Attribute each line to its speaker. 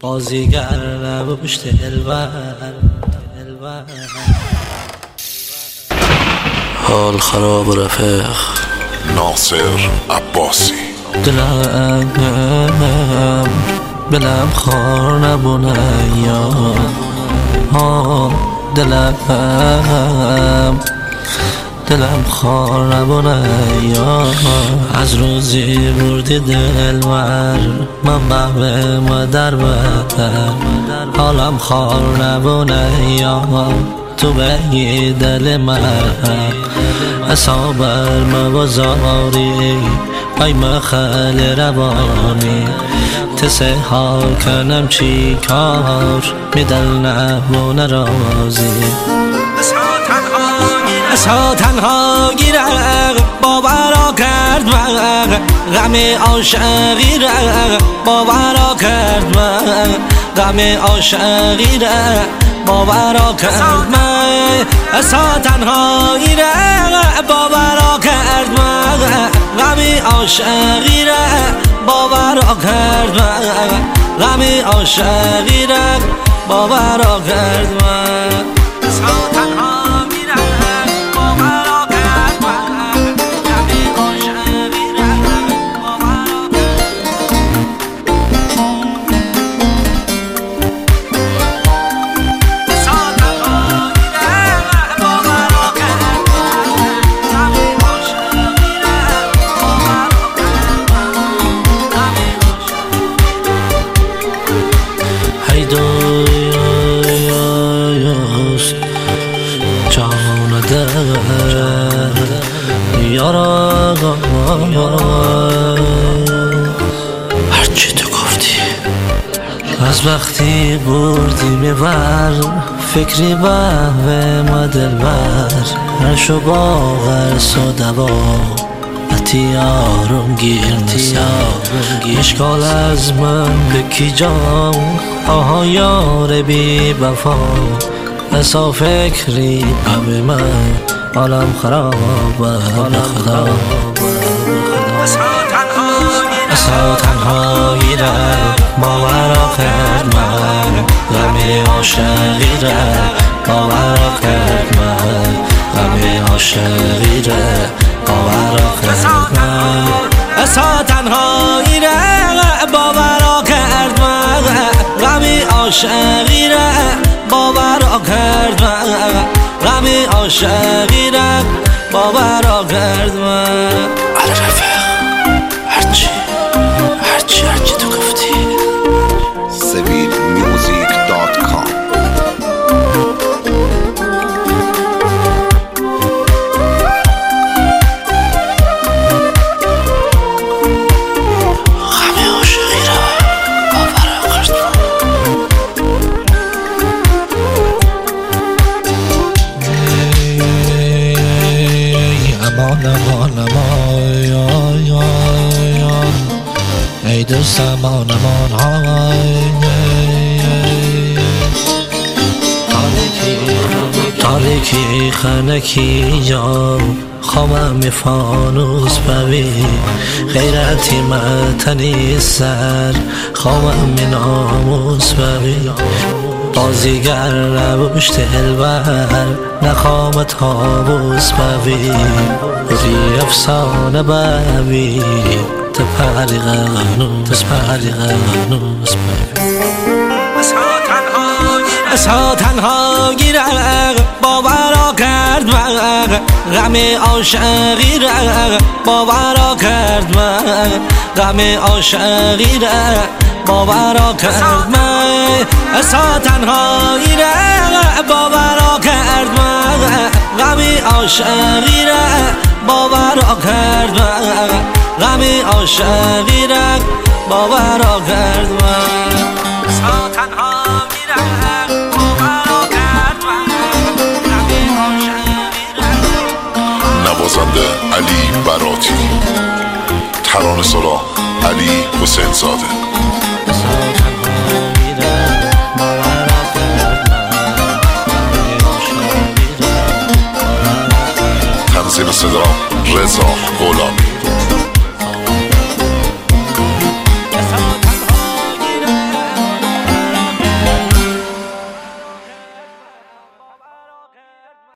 Speaker 1: بازیگر نبوش دلبر حال خراب رفیق
Speaker 2: ناصر عباسی
Speaker 1: دلم خار نبونه یا دلم خار نبونه یا از روزی بردی دلبر من بهوه مادر بدر حالم خار نبونه یا تو بگی دل من اصابر مبازاری ای مخل روانی تسه حال کنم چی کار میدل نبونه رازی اصلا تنها گیره باورا کرد من غم عاشقی را باورا کرد من غم عاشقی را باورا کرد من اصلا تنها گیره باورا کرد من غم عاشقی را باورا کرد من غم عاشقی را باورا کرد من اصلا تنها جان دل یارا هرچی تو گفتی از وقتی بردی میبر فکری به ما دلبر هرشو باور سودوا اتیارم گیر اشکال از من بکی جان آها یار بی وفا اصا فکری به من عالم خراب خدا اصا تنهایی را باورا کرد من غم عاشقی را باورا کرد من غم عاشقی را باورا کرد من اصا تنهایی را باورا کرد من غم عاشقی را باورا کرد من غم عاشقی را باورا کرد من
Speaker 2: آره رفیق هرچی تو گفتی sevilmusic.com
Speaker 1: ای دوست امان تاریکی خنکی یا خامم فانوس بوی غیرتی متنی سر خامم ناموس بوی بازیگر نبوش دلبر نخوام تابوس بوی بودی افسانه بوی تپری غنوس اصلا تنها گیره باورا کرد من غم عاشقی را باورا کرد من غم عاشقی را باورا کرد من اصلا تنها گیره باورا کرد من غم عاشقی را باورا کرد من غم عاشقی را باورا کرد من اصلا تنها
Speaker 2: نوازنده علی براتی، ترانه‌سرا علی حسین زاده.